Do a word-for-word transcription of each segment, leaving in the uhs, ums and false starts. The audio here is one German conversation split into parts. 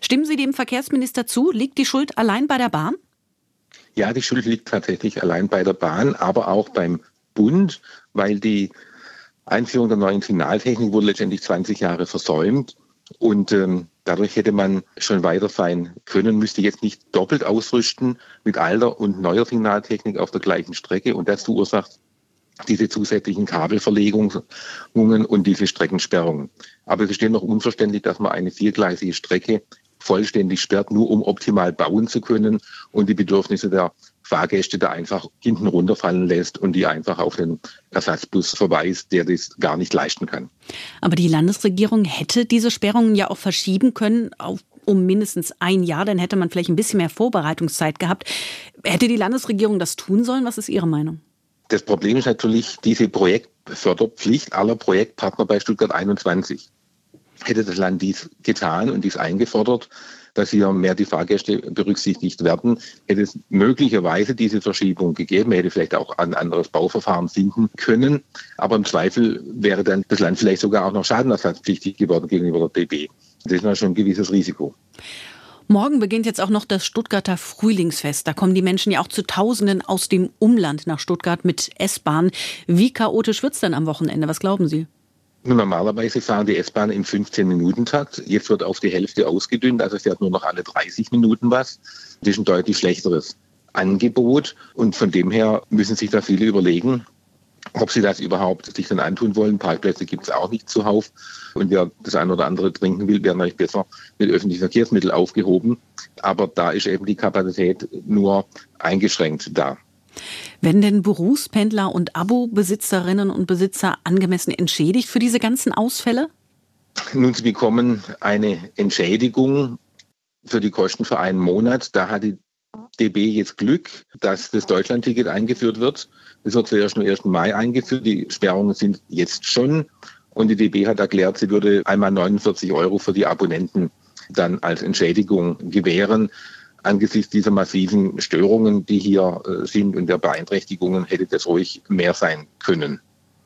Stimmen Sie dem Verkehrsminister zu? Liegt die Schuld allein bei der Bahn? Ja, die Schuld liegt tatsächlich allein bei der Bahn, aber auch beim Bund, weil die Einführung der neuen Signaltechnik wurde letztendlich zwanzig Jahre versäumt. Und ähm, dadurch hätte man schon weiter sein können, müsste jetzt nicht doppelt ausrüsten mit alter und neuer Signaltechnik auf der gleichen Strecke. Und das verursacht diese zusätzlichen Kabelverlegungen und diese Streckensperrungen. Aber es ist dennoch unverständlich, dass man eine viergleisige Strecke vollständig sperrt, nur um optimal bauen zu können und die Bedürfnisse der Fahrgäste da einfach hinten runterfallen lässt und die einfach auf den Ersatzbus verweist, der das gar nicht leisten kann. Aber die Landesregierung hätte diese Sperrungen ja auch verschieben können auf um mindestens ein Jahr, dann hätte man vielleicht ein bisschen mehr Vorbereitungszeit gehabt. Hätte die Landesregierung das tun sollen? Was ist Ihre Meinung? Das Problem ist natürlich diese Projektförderpflicht aller Projektpartner bei Stuttgart einundzwanzig. Hätte das Land dies getan und dies eingefordert, dass hier mehr die Fahrgäste berücksichtigt werden, hätte es möglicherweise diese Verschiebung gegeben, hätte vielleicht auch ein anderes Bauverfahren finden können. Aber im Zweifel wäre dann das Land vielleicht sogar auch noch schadenersatzpflichtig geworden gegenüber der D B. Das ist natürlich schon ein gewisses Risiko. Morgen beginnt jetzt auch noch das Stuttgarter Frühlingsfest. Da kommen die Menschen ja auch zu Tausenden aus dem Umland nach Stuttgart mit S-Bahn. Wie chaotisch wird's denn am Wochenende? Was glauben Sie? Normalerweise fahren die S-Bahnen im fünfzehn-Minuten-Takt. Jetzt wird auf die Hälfte ausgedünnt, also fährt nur noch alle dreißig Minuten was. Das ist ein deutlich schlechteres Angebot. Und von dem her müssen sich da viele überlegen, ob sie das überhaupt sich dann antun wollen. Parkplätze gibt es auch nicht zuhauf. Und wer das eine oder andere trinken will, wäre natürlich besser mit öffentlichen Verkehrsmitteln aufgehoben. Aber da ist eben die Kapazität nur eingeschränkt da. Werden denn Berufspendler und Abo-Besitzerinnen und Besitzer angemessen entschädigt für diese ganzen Ausfälle? Nun, sie bekommen eine Entschädigung für die Kosten für einen Monat. Da hat die D B jetzt Glück, dass das Deutschlandticket eingeführt wird. Das wird zuerst am ersten Mai eingeführt. Die Sperrungen sind jetzt schon. Und die D B hat erklärt, sie würde einmal neunundvierzig Euro für die Abonnenten dann als Entschädigung gewähren. Angesichts dieser massiven Störungen, die hier sind und der Beeinträchtigungen, hätte das ruhig mehr sein können.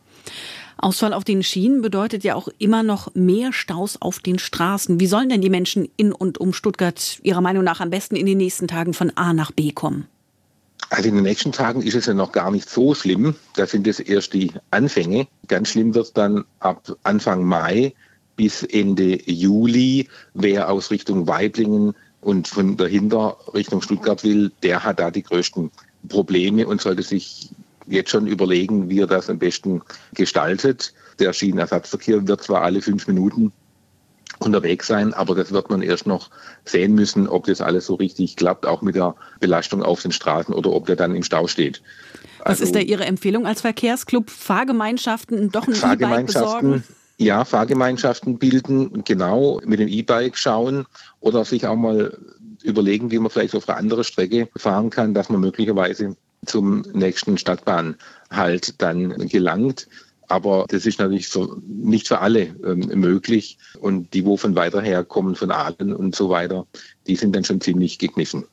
Ausfall auf den Schienen bedeutet ja auch immer noch mehr Staus auf den Straßen. Wie sollen denn die Menschen in und um Stuttgart Ihrer Meinung nach am besten in den nächsten Tagen von A nach B kommen? Also in den nächsten Tagen ist es ja noch gar nicht so schlimm. Da sind es erst die Anfänge. Ganz schlimm wird es dann ab Anfang Mai bis Ende Juli. Wer aus Richtung Waiblingen und von dahinter Richtung Stuttgart will, der hat da die größten Probleme und sollte sich jetzt schon überlegen, wie er das am besten gestaltet. Der Schienenersatzverkehr wird zwar alle fünf Minuten unterwegs sein, aber das wird man erst noch sehen müssen, ob das alles so richtig klappt, auch mit der Belastung auf den Straßen oder ob der dann im Stau steht. Was also, ist da Ihre Empfehlung als Verkehrsclub? Fahrgemeinschaften doch ein E-Bike besorgen? Ja, Fahrgemeinschaften bilden, genau, mit dem E-Bike schauen oder sich auch mal überlegen, wie man vielleicht auf eine andere Strecke fahren kann, dass man möglicherweise zum nächsten Stadtbahnhalt dann gelangt. Aber das ist natürlich für, nicht für alle ähm, möglich. Und die, wo von weiter her kommen, von Aalen und so weiter, die sind dann schon ziemlich gekniffen.